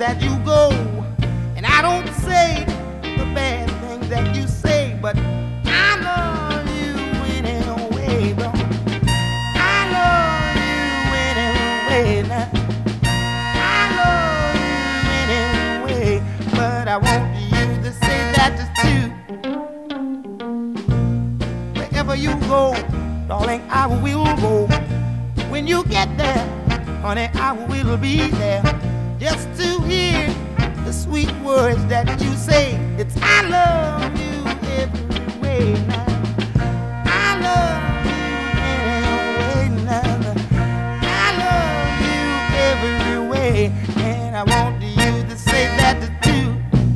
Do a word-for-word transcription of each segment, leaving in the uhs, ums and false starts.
that you go. And I don't say the bad things that you say, but I love you anyway, though. I love you anyway now. I love you anyway, but I want you to say that too. Wherever you go, darling, I will go. When you get there, honey, I will be there just to hear the sweet words that you say. It's I love you every way now. I love you anyway now. I love you every way, and I want you to say that too.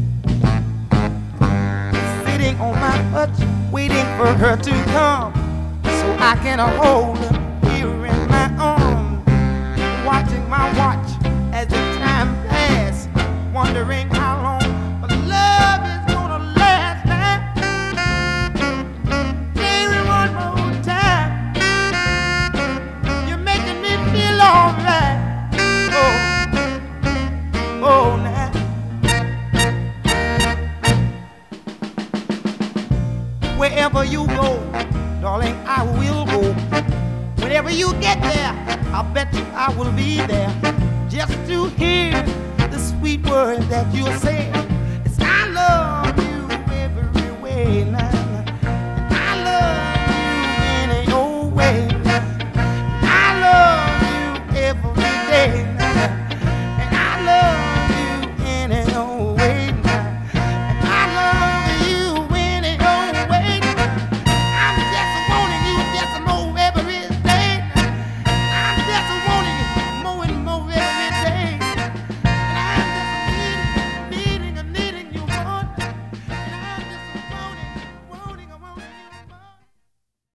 Sitting on my hutch, waiting for her to come, so I can hold her here in my arms, watching my watch as the time passes, wondering how long my love is gonna last. Baby, one more time, you're making me feel alright. Oh, oh, now. Wherever you go, darling, I will go. Whenever you get there, I bet you I will be there just to hear the sweet words that you'll say. It's I love you every way now.